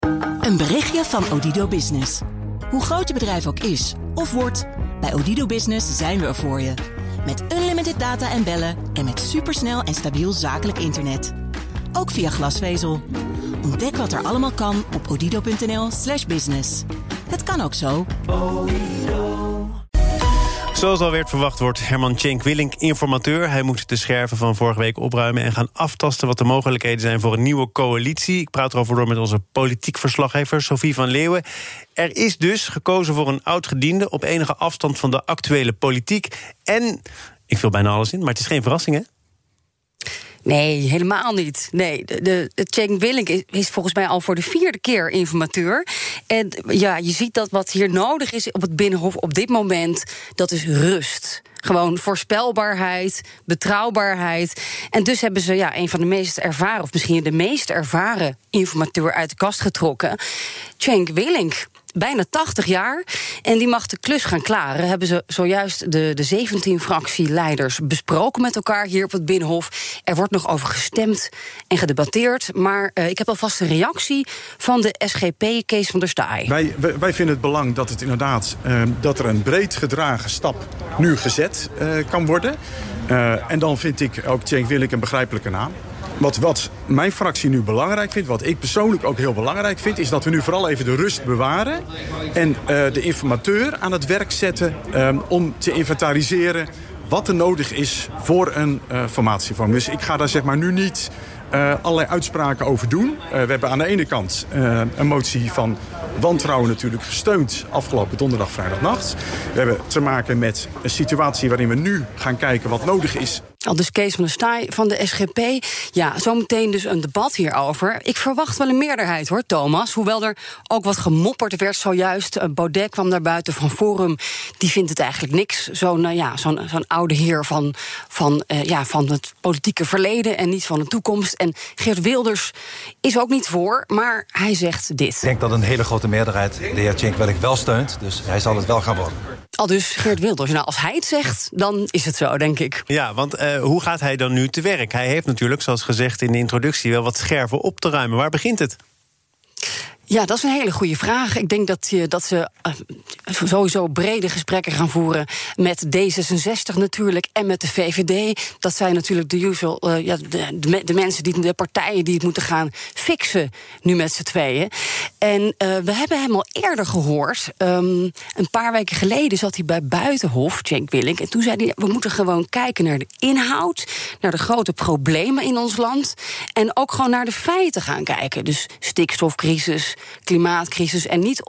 Een berichtje van Odido Business. Hoe groot je bedrijf ook is of wordt, bij Odido Business zijn we er voor je. Met unlimited data en bellen en met supersnel en stabiel zakelijk internet. Ook via glasvezel. Ontdek wat er allemaal kan op odido.nl/business. Het kan ook zo. Zoals al werd verwacht wordt Herman Tjenk Willink informateur. Hij moet de scherven van vorige week opruimen en gaan aftasten wat de mogelijkheden zijn voor een nieuwe coalitie. Ik praat erover door met onze politiek verslaggever Sophie van Leeuwen. Er is dus gekozen voor een oud-gediende op enige afstand van de actuele politiek. En, ik vul bijna alles in, maar het is geen verrassing, hè? Nee, helemaal niet. Nee, de Tjenk Willink is volgens mij al voor de 4e keer informateur. En ja, je ziet dat wat hier nodig is op het Binnenhof op dit moment, dat is rust. Gewoon voorspelbaarheid, betrouwbaarheid. En dus hebben ze een van de meest ervaren, of misschien de meest ervaren informateur uit de kast getrokken. Tjenk Willink. Bijna 80 jaar. En die mag de klus gaan klaren. Hebben ze zojuist de 17 fractieleiders besproken met elkaar hier op het Binnenhof. Er wordt nog over gestemd en gedebatteerd. Maar ik heb alvast een reactie van de SGP, Kees van der Staaij. Wij vinden het belang dat het inderdaad dat er een breed gedragen stap nu gezet kan worden. En dan vind ik ook Tjenk Willink een begrijpelijke naam. Wat mijn fractie nu belangrijk vindt, wat ik persoonlijk ook heel belangrijk vind, is dat we nu vooral even de rust bewaren en de informateur aan het werk zetten om te inventariseren wat er nodig is voor een formatievorm. Dus ik ga daar zeg maar nu niet allerlei uitspraken over doen. We hebben aan de ene kant een motie van wantrouwen natuurlijk gesteund afgelopen donderdag, vrijdagnacht. We hebben te maken met een situatie waarin we nu gaan kijken wat nodig is. Al dus Kees van der Staaij van de SGP. Ja, zometeen dus een debat hierover. Ik verwacht wel een meerderheid, hoor, Thomas. Hoewel er ook wat gemopperd werd zojuist. Baudet kwam naar buiten van Forum. Die vindt het eigenlijk niks. Zo'n oude heer van het politieke verleden en niet van de toekomst. En Geert Wilders is ook niet voor, maar hij zegt dit. Ik denk dat een hele grote meerderheid de heer Tjenk Willink wel steunt. Dus hij zal het wel gaan worden. Al dus Geert Wilders. Nou, als hij het zegt, dan is het zo, denk ik. Ja, want hoe gaat hij dan nu te werk? Hij heeft natuurlijk, zoals gezegd in de introductie, wel wat scherven op te ruimen. Waar begint het? Ja, dat is een hele goede vraag. Ik denk dat ze sowieso brede gesprekken gaan voeren met D66 natuurlijk en met de VVD. Dat zijn natuurlijk de mensen, de partijen die het moeten gaan fixen nu met z'n tweeën. En we hebben hem al eerder gehoord. Een paar weken geleden zat hij bij Buitenhof, Tjenk Willink. En toen zei hij, we moeten gewoon kijken naar de inhoud, naar de grote problemen in ons land. En ook gewoon naar de feiten gaan kijken. Dus stikstofcrisis, klimaatcrisis en niet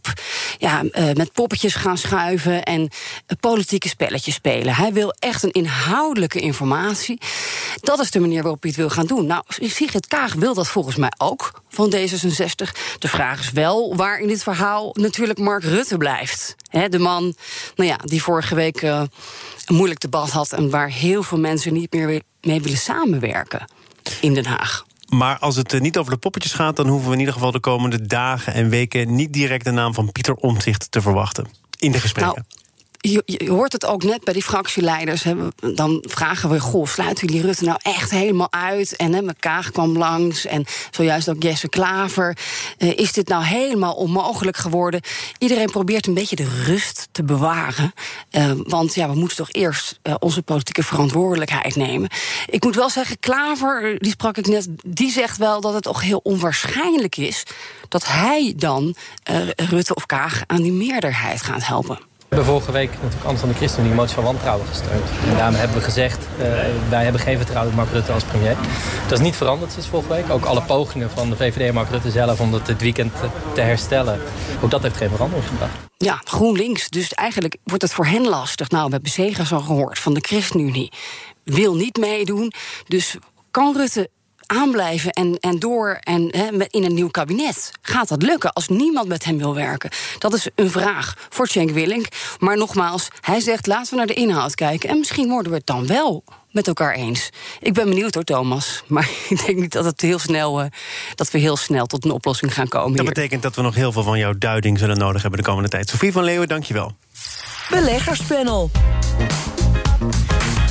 met poppetjes gaan schuiven en politieke spelletjes spelen. Hij wil echt een inhoudelijke informatie. Dat is de manier waarop hij het wil gaan doen. Nou, Sigrid Kaag wil dat volgens mij ook van D66. De vraag is wel waar in dit verhaal natuurlijk Mark Rutte blijft. De man die vorige week een moeilijk debat had en waar heel veel mensen niet meer mee willen samenwerken in Den Haag. Maar als het niet over de poppetjes gaat, dan hoeven we in ieder geval de komende dagen en weken niet direct de naam van Pieter Omtzigt te verwachten in de gesprekken. Nou, je hoort het ook net bij die fractieleiders. Dan vragen we, sluiten jullie Rutte nou echt helemaal uit? En Kaag kwam langs en zojuist ook Jesse Klaver. Is dit nou helemaal onmogelijk geworden? Iedereen probeert een beetje de rust te bewaren. Want we moeten toch eerst onze politieke verantwoordelijkheid nemen. Ik moet wel zeggen, Klaver, die sprak ik net, die zegt wel dat het toch heel onwaarschijnlijk is dat hij dan Rutte of Kaag aan die meerderheid gaat helpen. We hebben vorige week natuurlijk anders dan de ChristenUnie een motie van wantrouwen gesteund. En daarmee hebben we gezegd, wij hebben geen vertrouwen in Mark Rutte als premier. Dat is niet veranderd sinds vorige week. Ook alle pogingen van de VVD en Mark Rutte zelf om dat dit weekend te herstellen. Ook dat heeft geen verandering gebracht. Ja, GroenLinks. Dus eigenlijk wordt het voor hen lastig. Nou, we hebben Segers al gehoord van de ChristenUnie. Wil niet meedoen. Dus kan Rutte aanblijven en door en in een nieuw kabinet? Gaat dat lukken als niemand met hem wil werken? Dat is een vraag voor Tjenk Willink. Maar nogmaals, hij zegt, laten we naar de inhoud kijken. En misschien worden we het dan wel met elkaar eens. Ik ben benieuwd hoor, Thomas. Maar ik denk niet dat we heel snel tot een oplossing gaan komen. Dat betekent dat we nog heel veel van jouw duiding zullen nodig hebben de komende tijd. Sophie van Leeuwen, dankjewel. Beleggerspanel.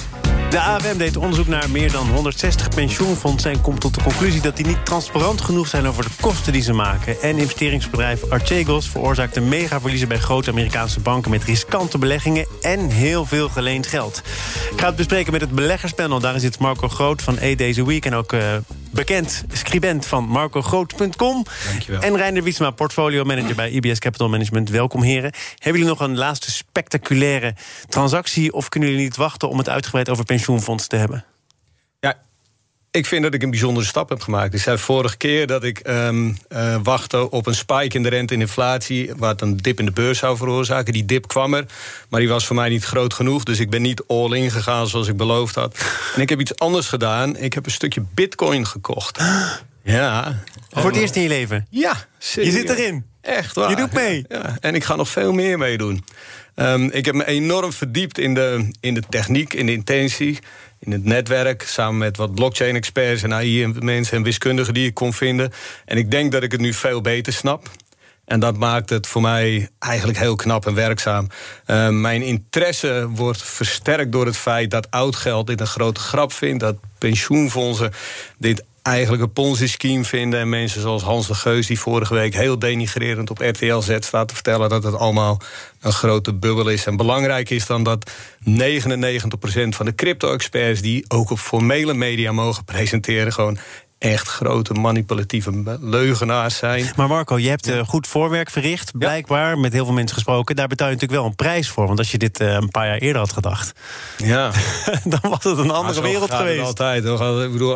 De AFM deed onderzoek naar meer dan 160 pensioenfondsen en komt tot de conclusie dat die niet transparant genoeg zijn over de kosten die ze maken. En investeringsbedrijf Archegos veroorzaakte megaverliezen bij grote Amerikaanse banken met riskante beleggingen en heel veel geleend geld. Ik ga het bespreken met het beleggerspanel. Daarin zit Marco Groot van A Days a Week en ook bekend scribent van marcogroot.com. Dankjewel. En Reinder Wietsma, portfolio manager bij IBS Capital Management. Welkom, heren. Hebben jullie nog een laatste spectaculaire transactie of kunnen jullie niet wachten om het uitgebreid over pensioenfondsen te hebben? Ja, ik vind dat ik een bijzondere stap heb gemaakt. Ik zei vorige keer dat ik wachtte op een spike in de rente en inflatie, wat een dip in de beurs zou veroorzaken. Die dip kwam er, maar die was voor mij niet groot genoeg. Dus ik ben niet all-in gegaan zoals ik beloofd had. En ik heb iets anders gedaan. Ik heb een stukje bitcoin gekocht. Ja. Voor het eerst in je leven? Ja, serieus. Je zit erin? Echt waar. Je doet mee? Ja, en ik ga nog veel meer meedoen. Ik heb me enorm verdiept in de techniek, in de intentie, in het netwerk, samen met wat blockchain-experts en AI-mensen en wiskundigen die ik kon vinden. En ik denk dat ik het nu veel beter snap. En dat maakt het voor mij eigenlijk heel knap en werkzaam. Mijn interesse wordt versterkt door het feit dat oud geld dit een grote grap vindt, dat pensioenfondsen dit eigenlijk een Ponzi-scheme vinden. En mensen zoals Hans de Geus, die vorige week heel denigrerend op RTL Z staat te vertellen dat het allemaal een grote bubbel is. En belangrijk is dan dat 99% van de crypto-experts die ook op formele media mogen presenteren gewoon echt grote manipulatieve leugenaars zijn. Maar Marco, je hebt goed voorwerk verricht, blijkbaar, met heel veel mensen gesproken. Daar betaal je natuurlijk wel een prijs voor. Want als je dit een paar jaar eerder had gedacht, ja, dan was het een andere wereld geweest. Altijd. Ik bedoel,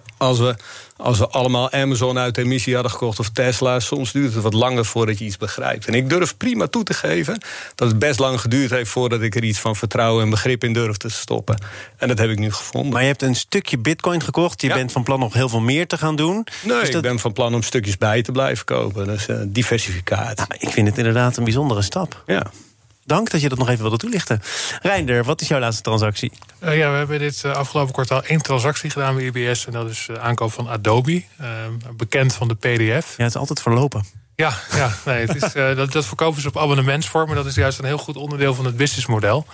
als we allemaal Amazon uit de emissie hadden gekocht of Tesla, soms duurt het wat langer voordat je iets begrijpt. En ik durf prima toe te geven dat het best lang geduurd heeft voordat ik er iets van vertrouwen en begrip in durf te stoppen. En dat heb ik nu gevonden. Maar je hebt een stukje bitcoin gekocht. Je bent van plan nog heel veel meer te gaan doen. Nee, dus ik ben van plan om stukjes bij te blijven kopen. Dus diversificatie. Nou, ik vind het inderdaad een bijzondere stap. Ja. Dank dat je dat nog even wilde toelichten. Reinder, wat is jouw laatste transactie? We hebben dit afgelopen kwartaal 1 transactie gedaan bij IBS. En dat is de aankoop van Adobe, bekend van de PDF. Ja, het is altijd verlopen. Ja, nee, het is, dat verkopen ze op abonnementsvorm. Maar dat is juist een heel goed onderdeel van het businessmodel.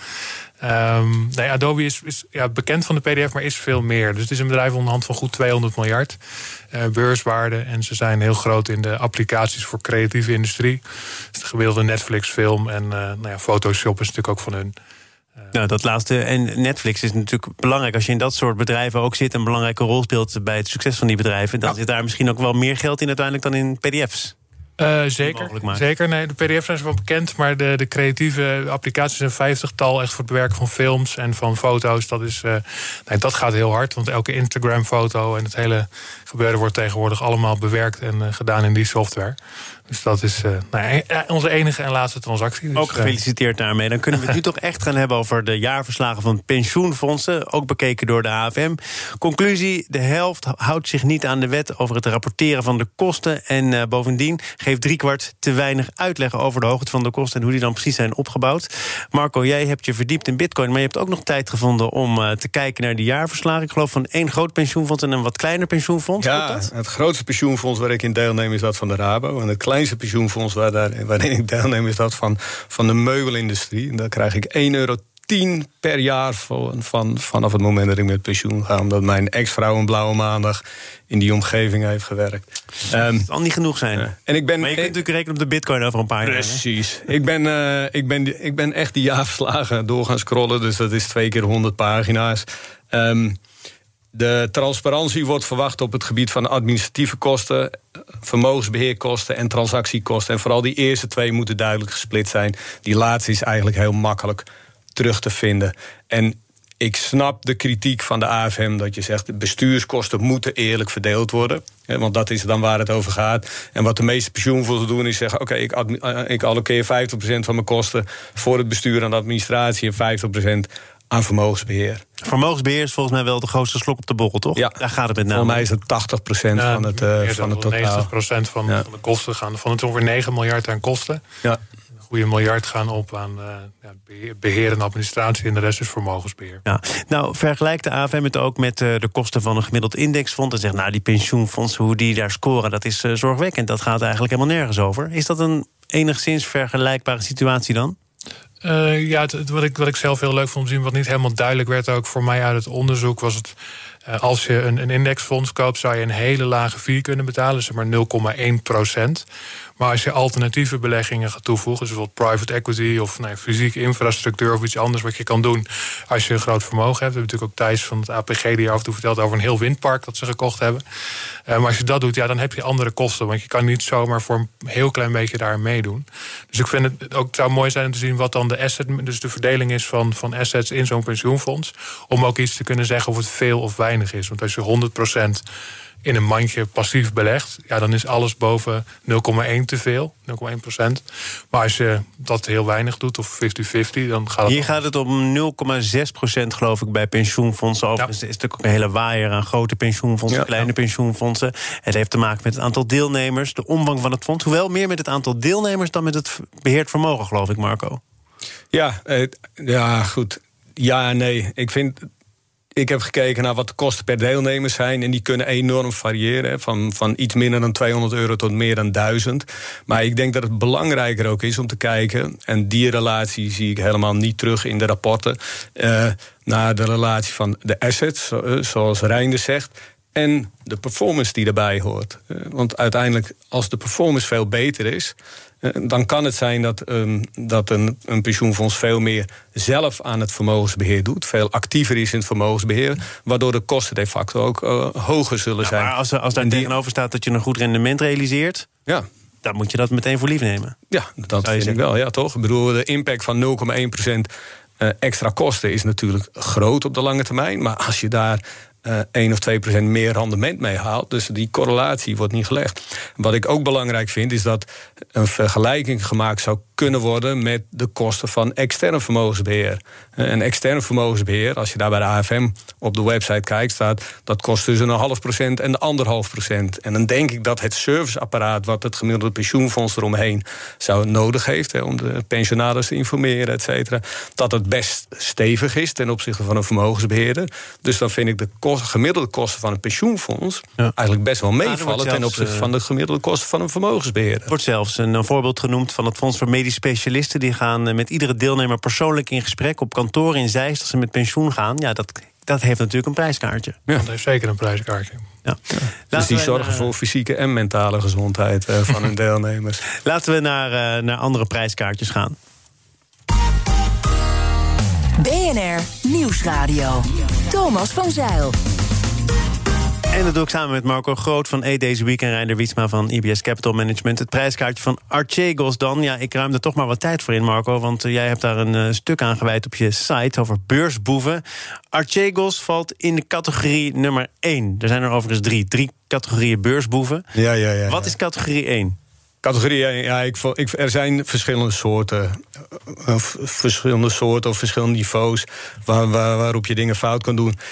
Adobe is bekend van de PDF, maar is veel meer. Dus het is een bedrijf onder de hand van goed 200 miljard beurswaarde. En ze zijn heel groot in de applicaties voor creatieve industrie. Dus de gemiddelde Netflix-film en Photoshop is natuurlijk ook van hun. Nou, dat laatste. En Netflix is natuurlijk belangrijk. Als je in dat soort bedrijven ook zit, een belangrijke rol speelt bij het succes van die bedrijven, dan zit daar misschien ook wel meer geld in uiteindelijk dan in PDF's. Zeker. Nee, de PDF zijn ze wel bekend, maar de creatieve applicaties zijn 50-tal echt voor het bewerken van films en van foto's. Dat gaat heel hard, want elke Instagram-foto en het hele gebeuren wordt tegenwoordig allemaal bewerkt en gedaan in die software. Dus dat is onze enige en laatste transactie. Dus, ook gefeliciteerd daarmee. Dan kunnen we het nu toch echt gaan hebben over de jaarverslagen van pensioenfondsen. Ook bekeken door de AFM. Conclusie, de helft houdt zich niet aan de wet over het rapporteren van de kosten. En bovendien geeft 3/4 te weinig uitleg over de hoogte van de kosten en hoe die dan precies zijn opgebouwd. Marco, jij hebt je verdiept in bitcoin, maar je hebt ook nog tijd gevonden om te kijken naar die jaarverslagen. Ik geloof van 1 groot pensioenfonds en een wat kleiner pensioenfonds. Ja, het grootste pensioenfonds waar ik in deelneem is dat van de Rabo. En het kleinste pensioenfonds waarin ik deelneem is dat van de meubelindustrie. En daar krijg ik €1,10 per jaar vanaf het moment dat ik met pensioen ga. Omdat mijn ex-vrouw een blauwe maandag in die omgeving heeft gewerkt. Het zal niet genoeg zijn. En maar je kunt natuurlijk rekenen op de bitcoin over een paar jaar. Precies. Ik ben echt die jaarverslagen door gaan scrollen. Dus dat is 2 keer 100 pagina's. De transparantie wordt verwacht op het gebied van administratieve kosten, vermogensbeheerkosten en transactiekosten. En vooral die eerste 2 moeten duidelijk gesplit zijn. Die laatste is eigenlijk heel makkelijk terug te vinden. En ik snap de kritiek van de AFM dat je zegt de bestuurskosten moeten eerlijk verdeeld worden. Want dat is dan waar het over gaat. En wat de meeste pensioenfondsen doen is zeggen, oké, ik alloceer 50% van mijn kosten voor het bestuur en de administratie en 50% aan vermogensbeheer. Vermogensbeheer is volgens mij wel de grootste slok op de borrel, toch? Ja. Daar gaat het met name. Volgens mij is het 80% van het totaal. 90% van de kosten gaan. Van het ongeveer 9 miljard aan kosten. Ja. Een goede miljard gaan op aan beheer en administratie en de rest is vermogensbeheer. Ja. Nou, vergelijkt de AFM het ook met de kosten van een gemiddeld indexfonds en zegt, nou, die pensioenfondsen, hoe die daar scoren, dat is zorgwekkend. Dat gaat eigenlijk helemaal nergens over. Is dat een enigszins vergelijkbare situatie dan? Wat ik zelf heel leuk vond om te zien, wat niet helemaal duidelijk werd ook voor mij uit het onderzoek, was het, als je een indexfonds koopt, zou je een hele lage fee kunnen betalen, zeg maar 0,1%. Maar als je alternatieve beleggingen gaat toevoegen, dus bijvoorbeeld private equity of fysieke infrastructuur of iets anders wat je kan doen als je een groot vermogen hebt. We hebben natuurlijk ook Thijs van het APG die af en toe vertelt over een heel windpark dat ze gekocht hebben. Maar als je dat doet, dan heb je andere kosten, want je kan niet zomaar voor een heel klein beetje daar meedoen. Dus ik vind het ook, zou mooi zijn om te zien wat dan dus de verdeling is van assets in zo'n pensioenfonds, om ook iets te kunnen zeggen of het veel of weinig is. Want als je 100% in een mandje passief belegt, dan is alles boven 0,1 te veel, 0,1%. Maar als je dat heel weinig doet, of 50-50, dan gaat het... Hier gaat het om 0,6% geloof ik bij pensioenfondsen. Overigens is natuurlijk ook een hele waaier aan grote pensioenfondsen, kleine pensioenfondsen. Het heeft te maken met het aantal deelnemers, de omvang van het fonds. Hoewel meer met het aantal deelnemers dan met het beheerd vermogen, geloof ik, Marco. Ja, goed. Ja en nee. Ik heb gekeken naar wat de kosten per deelnemer zijn, en die kunnen enorm variëren. Van iets minder dan €200 tot meer dan 1000. Maar ik denk dat het belangrijker ook is om te kijken, en die relatie zie ik helemaal niet terug in de rapporten, naar de relatie van de assets, zoals Reinder zegt, en de performance die erbij hoort. Want uiteindelijk, als de performance veel beter is, dan kan het zijn dat een pensioenfonds veel meer zelf aan het vermogensbeheer doet, veel actiever is in het vermogensbeheer, waardoor de kosten de facto ook hoger zullen zijn. Maar als daar tegenover staat dat je een goed rendement realiseert, dan moet je dat meteen voor lief nemen. Ja, dat vind ik wel, toch? Ik bedoel, de impact van 0,1% extra kosten is natuurlijk groot op de lange termijn, maar als je daar 1 of 2% meer rendement mee haalt. Dus die correlatie wordt niet gelegd. Wat ik ook belangrijk vind, is dat een vergelijking gemaakt zou kunnen worden met de kosten van extern vermogensbeheer. En extern vermogensbeheer, als je daar bij de AFM op de website kijkt, staat dat kost tussen 0,5% en 1,5%. En dan denk ik dat het serviceapparaat wat het gemiddelde pensioenfonds eromheen zou nodig heeft, om de pensionaris te informeren, et cetera, dat het best stevig is ten opzichte van een vermogensbeheerder. Dus dan vind ik de gemiddelde kosten van een pensioenfonds eigenlijk best wel meevallen ten opzichte van de gemiddelde kosten van een vermogensbeheerder. Er wordt zelfs een voorbeeld genoemd van het Fonds voor Medisch Specialisten. Die gaan met iedere deelnemer persoonlijk in gesprek op kantoor in Zeist als ze met pensioen gaan. Ja, dat heeft natuurlijk een prijskaartje. Ja, dat heeft zeker een prijskaartje. Ja. Dus die zorgen voor fysieke en mentale gezondheid van hun deelnemers. Laten we naar andere prijskaartjes gaan. BNR Nieuwsradio. Thomas van Zeil. En dat doe ik samen met Marco Groot van Eat Deze Week en Reinder Wietsma van IBS Capital Management. Het prijskaartje van Archegos dan. Ja, ik ruim er toch maar wat tijd voor in, Marco, want jij hebt daar een stuk aan gewijd op je site over beursboeven. Archegos valt in de categorie nummer 1. Er zijn er overigens 3 categorieën beursboeven. Ja. Wat is categorie 1? Categorie 1, er zijn verschillende soorten of verschillende niveaus waarop je dingen fout kan doen.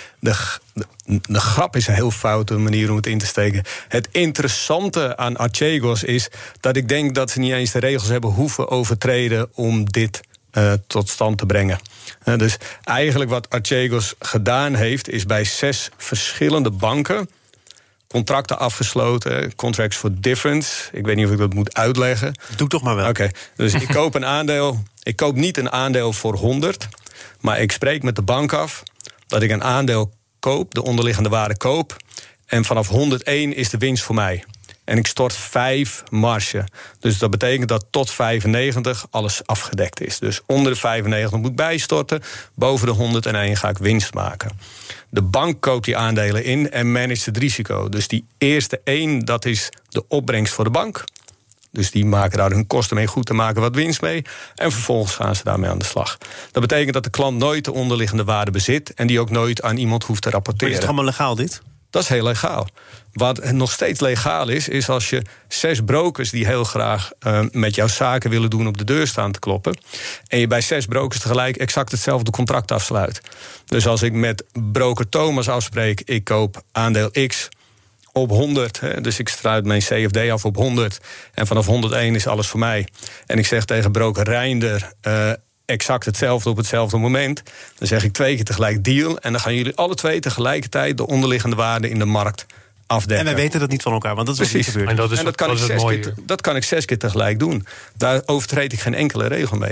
De grap is een heel foute manier om het in te steken. Het interessante aan Archegos is dat ik denk dat ze niet eens de regels hebben hoeven overtreden om dit tot stand te brengen. Dus eigenlijk wat Archegos gedaan heeft, is bij 6 verschillende banken contracten afgesloten, contracts for difference. Ik weet niet of ik dat moet uitleggen. Doe toch maar wel. Oké, dus ik koop een aandeel. Ik koop niet een aandeel voor 100, maar ik spreek met de bank af dat ik een aandeel koop, de onderliggende waarde koop, en vanaf 101 is de winst voor mij. En ik stort 5 marge. Dus dat betekent dat tot 95 alles afgedekt is. Dus onder de 95 moet ik bijstorten. Boven de 101 ga ik winst maken. De bank koopt die aandelen in en managt het risico. Dus die eerste 1, dat is de opbrengst voor de bank. Dus die maken daar hun kosten mee goed te maken wat winst mee. En vervolgens gaan ze daarmee aan de slag. Dat betekent dat de klant nooit de onderliggende waarde bezit en die ook nooit aan iemand hoeft te rapporteren. Maar is het allemaal legaal, dit? Dat is heel legaal. Wat nog steeds legaal is als je 6 brokers die heel graag met jouw zaken willen doen op de deur staan te kloppen, en je bij 6 brokers tegelijk exact hetzelfde contract afsluit. Dus als ik met broker Thomas afspreek, ik koop aandeel X op 100, dus ik sluit mijn CFD af op 100 en vanaf 101 is alles voor mij. En ik zeg tegen broker Reinder exact hetzelfde op hetzelfde moment, dan zeg ik 2 keer tegelijk deal en dan gaan jullie alle 2 tegelijkertijd de onderliggende waarde in de markt afdekken. En wij weten dat niet van elkaar, want dat is precies niet gebeurd. En dat kan ik 6 keer dat kan ik 6 keer tegelijk doen. Daar overtreed ik geen enkele regel mee.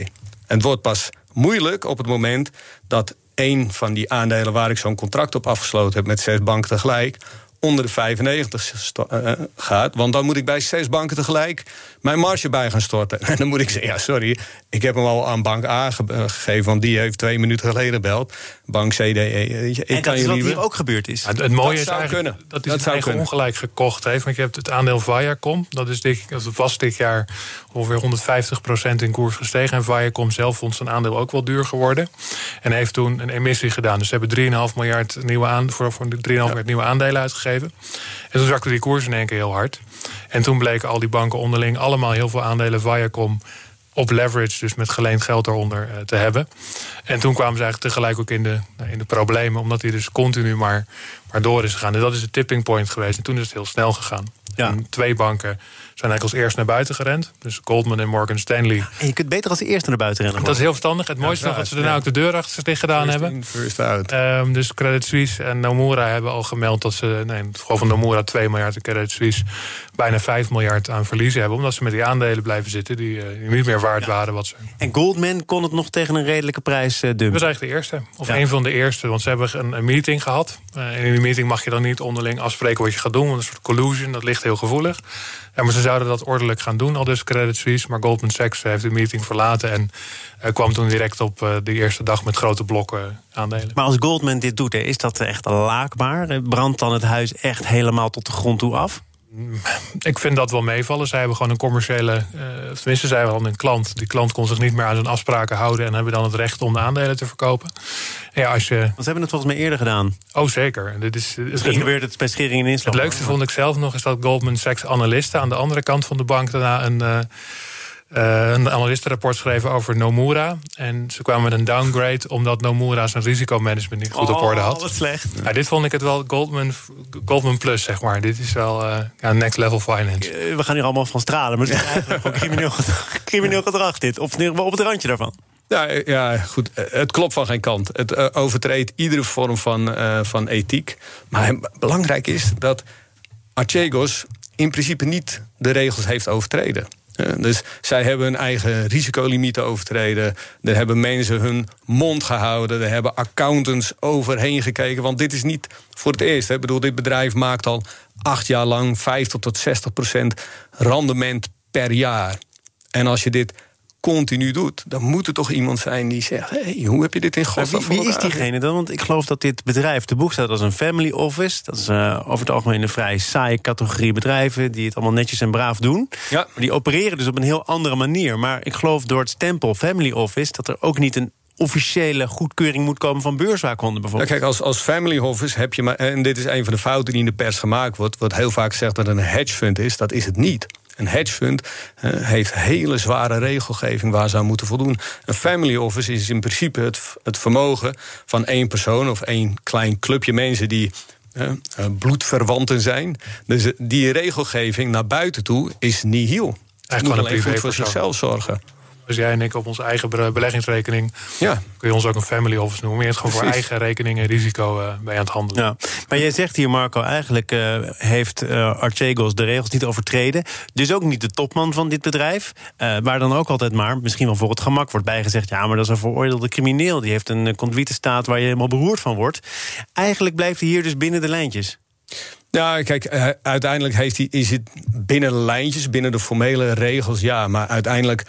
het wordt pas moeilijk op het moment dat één van die aandelen waar ik zo'n contract op afgesloten heb met 6 banken tegelijk onder de 95 gaat. Want dan moet ik bij 6 banken tegelijk mijn marge bij gaan storten. En dan moet ik zeggen, ja, sorry, ik heb hem al aan bank A gegeven, want die heeft 2 minuten geleden gebeld. Bank CDE. En dat is wat hier ook gebeurd is. Het mooie is eigenlijk dat hij het eigen ongelijk gekocht heeft. Want je hebt het aandeel Viacom. Dat was dit jaar ongeveer 150% in koers gestegen. En Viacom zelf vond zijn aandeel ook wel duur geworden. En heeft toen een emissie gedaan. Dus ze hebben 3,5 miljard voor 3,5 miljard nieuwe aandelen uitgegeven. En toen zakte die koers in één keer heel hard. En toen bleken al die banken onderling allemaal heel veel aandelen Viacom op leverage, dus met geleend geld eronder te hebben. En toen kwamen ze eigenlijk tegelijk ook in de problemen, omdat hij dus continu maar door is gegaan. En dat is de tipping point geweest. En toen is het heel snel gegaan. Ja. En 2 banken zijn eigenlijk als eerst naar buiten gerend. Dus Goldman en Morgan Stanley. En je kunt beter als eerste naar buiten rennen. Dat is heel verstandig. Het mooiste nog dat ze daarna ook de deur achter zich dicht gedaan hebben. First out. Dus Credit Suisse en Nomura hebben al gemeld dat ze, in het geval van Nomura 2 miljard en Credit Suisse bijna 5 miljard aan verliezen hebben. Omdat ze met die aandelen blijven zitten die niet meer waard waren. Wat ze... En Goldman kon het nog tegen een redelijke prijs dumpen. Dat was eigenlijk de eerste. Of een van de eerste. Want ze hebben een meeting gehad. En in die meeting mag je dan niet onderling afspreken wat je gaat doen. Want een soort collusion, dat ligt heel gevoelig. Ja, maar ze zouden dat ordelijk gaan doen, al dus Credit Suisse. Maar Goldman Sachs heeft de meeting verlaten en kwam toen direct op de eerste dag met grote blokken aandelen. Maar als Goldman dit doet, is dat echt laakbaar? Brandt dan het huis echt helemaal tot de grond toe af? Ik vind dat wel meevallen. Zij hebben gewoon een commerciële, tenminste zij hadden een klant. Die klant kon zich niet meer aan zijn afspraken houden en hebben dan het recht om de aandelen te verkopen. Ja, Want ze hebben het volgens mij eerder gedaan. Oh, zeker. Misschien gebeurt het bij schering en inslag. Het leukste vond ik zelf nog is dat Goldman Sachs analisten aan de andere kant van de bank daarna een analistenrapport schreven over Nomura. En ze kwamen met een downgrade omdat Nomura zijn risicomanagement niet goed op orde had. Wat slecht. Ja, dit vond ik het wel Goldman plus, zeg maar. Dit is wel next level finance. We gaan hier allemaal van stralen, maar het is eigenlijk gewoon crimineel gedrag dit. Of op het randje daarvan. Ja, goed. Het klopt van geen kant. Het overtreedt iedere vorm van ethiek. Maar belangrijk is dat Archegos in principe niet de regels heeft overtreden. Dus zij hebben hun eigen risicolimieten overtreden. Er hebben mensen hun mond gehouden. Er hebben accountants overheen gekeken. Want dit is niet voor het eerst. Ik bedoel, dit bedrijf maakt al 8 jaar lang 50 tot 60% rendement per jaar. En als je dit continu doet, dan moet er toch iemand zijn die zegt, hey, hoe heb je dit in godsnaam voor elkaar? Wie is diegene dan? Want ik geloof dat dit bedrijf te boek staat als een family office. Dat is over het algemeen een vrij saaie categorie bedrijven die het allemaal netjes en braaf doen. Ja. Maar die opereren dus op een heel andere manier. Maar ik geloof door het stempel family office dat er ook niet een officiële goedkeuring moet komen van beurswaakhonden bijvoorbeeld. Ja, kijk, als family office heb je maar, en dit is een van de fouten die in de pers gemaakt wordt, wat heel vaak zegt dat het een hedge fund is, dat is het niet. Een hedge fund heeft hele zware regelgeving waar ze aan moeten voldoen. Een family office is in principe het vermogen van 1 persoon of 1 klein clubje mensen die bloedverwanten zijn. Dus die regelgeving naar buiten toe is nihil. Ze moeten alleen goed voor zichzelf zorgen. Dus jij en ik op onze eigen beleggingsrekening, kun je ons ook een family office noemen. Je hebt gewoon voor eigen rekening en risico bij aan het handelen. Ja. Maar jij zegt hier, Marco, eigenlijk heeft Archegos de regels niet overtreden. Dus ook niet de topman van dit bedrijf. Waar dan ook altijd maar, misschien wel voor het gemak, wordt bijgezegd, ja, maar dat is een veroordeelde crimineel. Die heeft een conduïtestaat waar je helemaal beroerd van wordt. Eigenlijk blijft hij hier dus binnen de lijntjes. Ja, kijk, uiteindelijk is het binnen de lijntjes, binnen de formele regels, ja. Maar uiteindelijk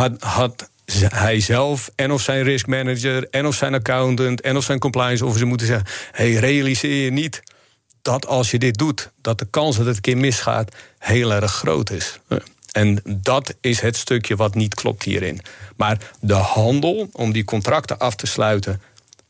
had hij zelf en of zijn risk manager en of zijn accountant en of zijn compliance officer moeten zeggen, hey, realiseer je niet dat als je dit doet, dat de kans dat het een keer misgaat heel erg groot is. En dat is het stukje wat niet klopt hierin. Maar de handel om die contracten af te sluiten,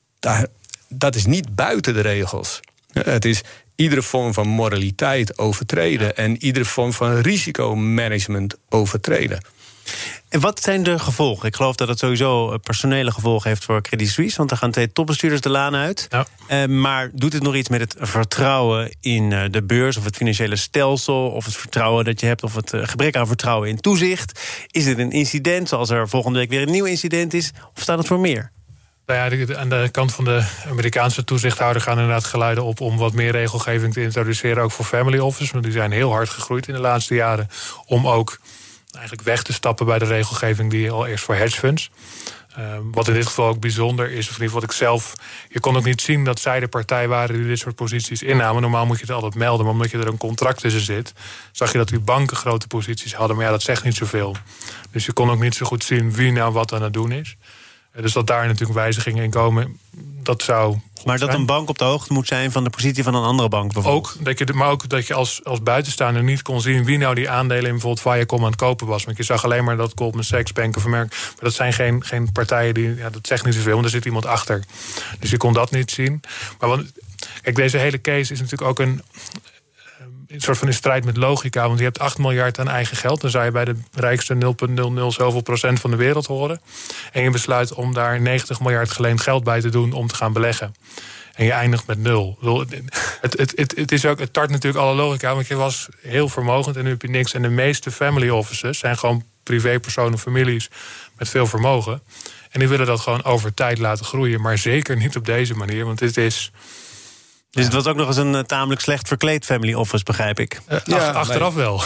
dat is niet buiten de regels. Het is iedere vorm van moraliteit overtreden en iedere vorm van risicomanagement overtreden. En wat zijn de gevolgen? Ik geloof dat het sowieso personele gevolgen heeft voor Credit Suisse, want er gaan 2 topbestuurders de laan uit. Ja. Maar doet het nog iets met het vertrouwen in de beurs of het financiële stelsel, of het vertrouwen dat je hebt, of het gebrek aan vertrouwen in toezicht? Is het een incident, zoals er volgende week weer een nieuw incident is, of staat het voor meer? Nou ja, aan de kant van de Amerikaanse toezichthouder gaan inderdaad geluiden op om wat meer regelgeving te introduceren, ook voor family office. Want die zijn heel hard gegroeid in de laatste jaren om ook eigenlijk weg te stappen bij de regelgeving die al eerst voor hedge funds. Wat in dit geval ook bijzonder is, of in ieder geval wat ik zelf... Je kon ook niet zien dat zij de partij waren die dit soort posities innamen. Normaal moet je het altijd melden, maar omdat je er een contract tussen zit... zag je dat die banken grote posities hadden. Maar ja, dat zegt niet zoveel. Dus je kon ook niet zo goed zien wie nou wat aan het doen is. Dus dat daar natuurlijk wijzigingen in komen, dat zou... Maar dat een bank op de hoogte moet zijn van de positie van een andere bank bijvoorbeeld? Maar ook dat je als buitenstaander niet kon zien wie nou die aandelen in bijvoorbeeld Viacom aan het kopen was. Want je zag alleen maar dat Goldman Sachs, Bank of America... Maar dat zijn geen partijen die... Ja, dat zegt niet zoveel, want er zit iemand achter. Dus je kon dat niet zien. Maar kijk, deze hele case is natuurlijk ook een soort van in strijd met logica. Want je hebt 8 miljard aan eigen geld. Dan zou je bij de rijkste 0,00 zoveel procent van de wereld horen. En je besluit om daar 90 miljard geleend geld bij te doen om te gaan beleggen. En je eindigt met 0. Het tart natuurlijk alle logica, want je was heel vermogend en nu heb je niks. En de meeste family offices zijn gewoon privépersonen, families met veel vermogen. En die willen dat gewoon over tijd laten groeien. Maar zeker niet op deze manier, want dit is... Dus het was ook nog eens een tamelijk slecht verkleed family office, begrijp ik. Achteraf wel.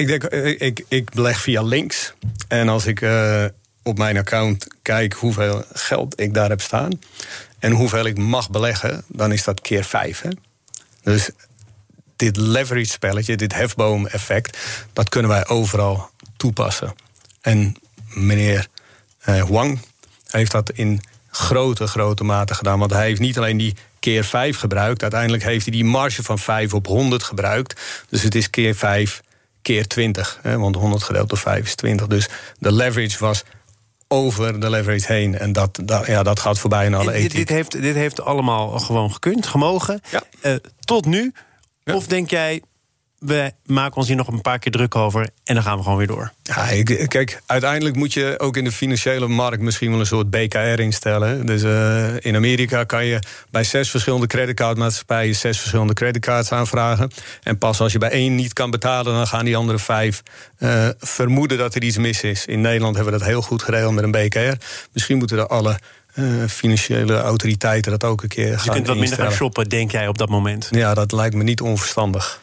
Ik beleg via links. En als ik op mijn account kijk hoeveel geld ik daar heb staan... en hoeveel ik mag beleggen, dan is dat keer 5. Hè? Dus dit leverage spelletje, dit hefboom-effect... dat kunnen wij overal toepassen. En meneer Huang heeft dat in grote mate gedaan. Want hij heeft niet alleen die keer 5 gebruikt. Uiteindelijk heeft hij die marge van 5 op 100 gebruikt. Dus het is keer 5, keer 20. Hè, want 100 gedeeld door 5 is 20. Dus de leverage was over de leverage heen. En dat gaat voorbij in alle ethiek. Dit heeft allemaal gewoon gekund, gemogen. Ja. Tot nu. Ja. Of denk jij, we maken ons hier nog een paar keer druk over en dan gaan we gewoon weer door? Ja, kijk, uiteindelijk moet je ook in de financiële markt misschien wel een soort BKR instellen. Dus in Amerika kan je bij 6 verschillende creditcardmaatschappijen 6 verschillende creditcards aanvragen. En pas als je bij 1 niet kan betalen, dan gaan die andere 5 vermoeden dat er iets mis is. In Nederland hebben we dat heel goed geregeld met een BKR. Misschien moeten er alle financiële autoriteiten dat ook een keer gaan instellen. Je kunt wat minder gaan shoppen, denk jij, op dat moment? Ja, dat lijkt me niet onverstandig.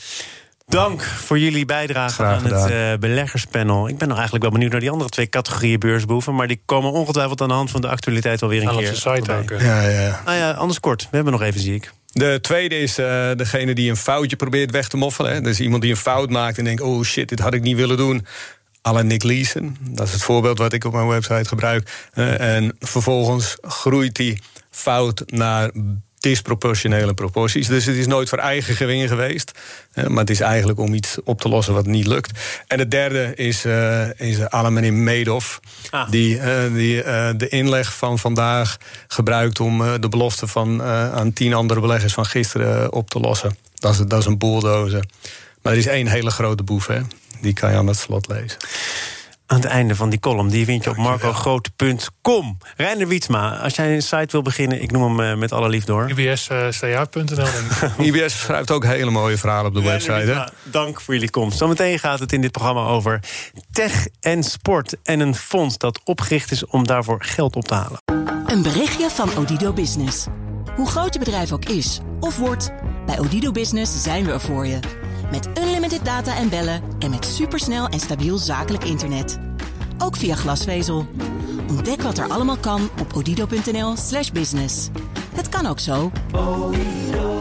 Dank voor jullie bijdrage aan het beleggerspanel. Ik ben nog eigenlijk wel benieuwd naar die andere 2 categorieën beursboeven, maar die komen ongetwijfeld aan de hand van de actualiteit alweer een keer. Op de site ook. Ja. Nou ja, anders kort. We hebben nog even, zie ik. De tweede is degene die een foutje probeert weg te moffelen. Hè. Dus iemand die een fout maakt en denkt, oh shit, dit had ik niet willen doen. À la Nick Leeson. Dat is het voorbeeld wat ik op mijn website gebruik. En vervolgens groeit die fout naar disproportionele proporties. Dus het is nooit voor eigen gewin geweest. Maar het is eigenlijk om iets op te lossen wat niet lukt. En de derde is à la meneer Madoff. Die de inleg van vandaag gebruikt om de belofte van aan 10 andere beleggers van gisteren op te lossen. Dat is een bulldozer. Maar er is 1 hele grote boef, hè. Die kan je aan het slot lezen. Aan het einde van die column, die vind je op marcogrote.com. Reiner Wietsma, als jij een site wil beginnen, ik noem hem met alle liefde door. IBSCA.nl. IBS schrijft ook hele mooie verhalen op de website. Hè? Dank voor jullie komst. Zometeen gaat het in dit programma over tech en sport en een fonds dat opgericht is om daarvoor geld op te halen. Een berichtje van Odido Business. Hoe groot je bedrijf ook is of wordt, bij Odido Business zijn we er voor je. Met unlimited data en bellen en met supersnel en stabiel zakelijk internet. Ook via glasvezel. Ontdek wat er allemaal kan op odido.nl/business. Het kan ook zo.